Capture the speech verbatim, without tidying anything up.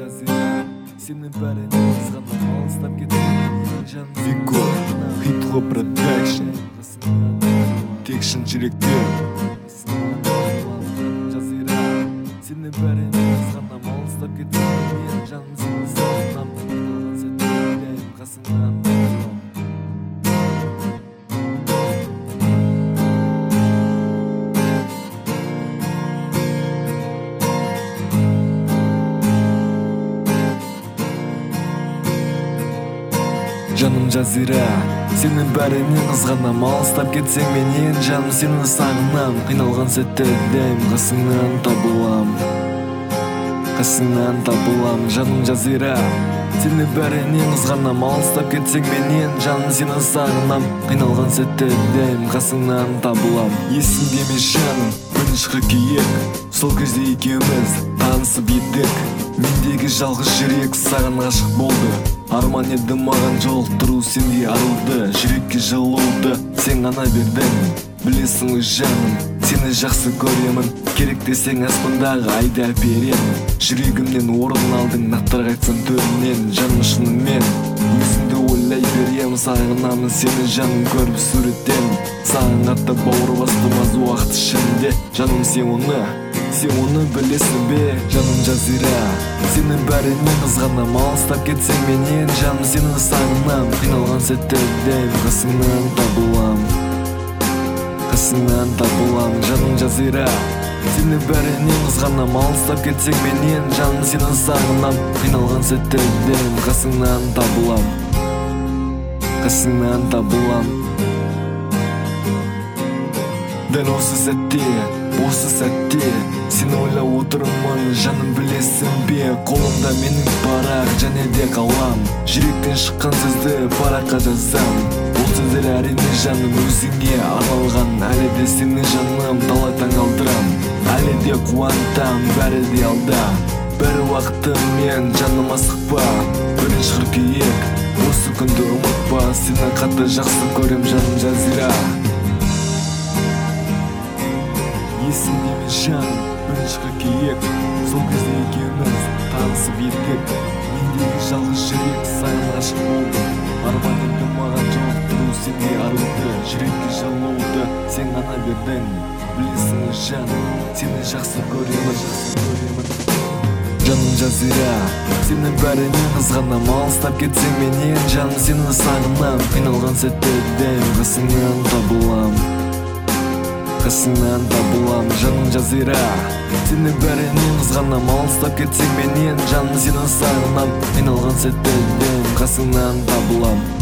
жазира сені бәрінен қызғанам алыстап кетсем жаным Вико, Хитхо Продакшн, Текшін жүректер. жазира сені бәрінен қызғанам алыстап кетсем жаным сені сағынам қиналған сәтте ойлаймын қасыңнан Жаным жазира сені бәрінен қызғанам алыстап кетсең менен жаным сені сағынам қиналған сәтте дәйім қасыңнан табылам қасыңнан табылам жаным жазира сені бәрінен қызғанам алыстап кетсең менен жаным сені сағынам қиналған сәтте дәйім қасыңнан табылам есіңде ме жаным бірінші қыркүйек сол кезде екеуміз танысып едік мендегі жалғыз жүрек саған ғашық болды арман еді маған жолықтыру сендей аруды жүрекке жылуды сен ғана бердің білесің өз жаным сені жақсы көремін керек десең аспандағы айды әперемін жүрегімнен орын алдың нақтырақ айтсам төрінен жаным шынымен өзіңді ойлай беремін сағынамын сені жаным көріп суреттен саған қатты бауыр бастым аз уақыт ішінде жаным сен оны сен оны білесің бе жаным жазира сені бәрінен қызғанам алыстап кетсең менен жаным сені сағынам қиналған сәтте дәйім қасыңнан табылам қасыңнан табылам жаным жазира сені бәрінен қызғанам алыстап кетсең менен жаным сені сағынам қиналған сәтте дәйім қасыңнан табылам қасыңнан табылам дәл осы сәтте осы сәтте сені ойлап отырмын жаным білесің бе қолымда менің парақ және де қалам жүректен шыққан сөзді параққа жазам ол сөздер әрине жаным өзіңе арналған әлі де сені жаным талай таңғалдырам әлі де қуантам бәрі де алда бәрі уақытымен жаным асықпа бірінші қыркүйек осы күнді ұмытпа сені қатты жақсы көрем жаным жазира есіңде ме жаным бірінші қыркүйек сол кезде екеуміз танысып едік мендегі жалғыз жүрек саған ғашық болды арман еді маған жолықтыру сендей аруды жүрекке жылуды сен ғана бердің білесің жаным сені жақсы көремін жақсы көремін жаным жазира сені бәрінен қызғанам алыстап кетсең менен жаным сені сағынам қиналған сәтте дәйім қасыңнан табылам қасыңнан табылам жаным жазира сені бәрінен қызғанам алыстап кетсең менен жаным сені сағынам қиналған сәтте дәйім қасыңнан табылам